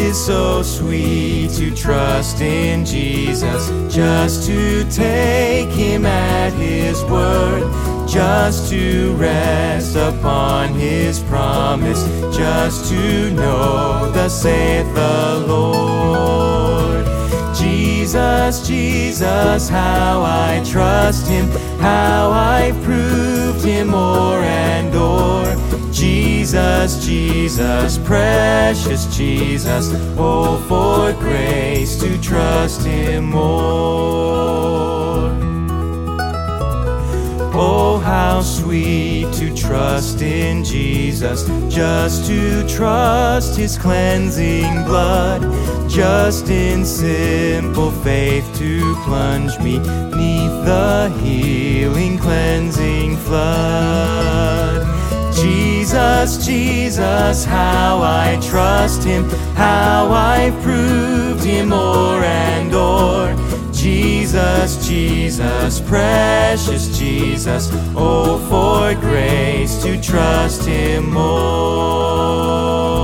is so sweet to trust in Jesus, just to take him at his word, just to rest upon his promise, just to know thus saith the Lord. Jesus, Jesus, how I trust him, how I've proved him o'er and o'er. Jesus, Jesus, precious Jesus, oh, for grace to trust him more. Oh, how sweet to trust in Jesus, just to trust his cleansing blood, just in simple faith to plunge me 'neath the healing cleansing flood. Jesus, Jesus, how I trust him, how I've proved him o'er and o'er. Jesus, Jesus, precious Jesus, oh, for grace to trust him more.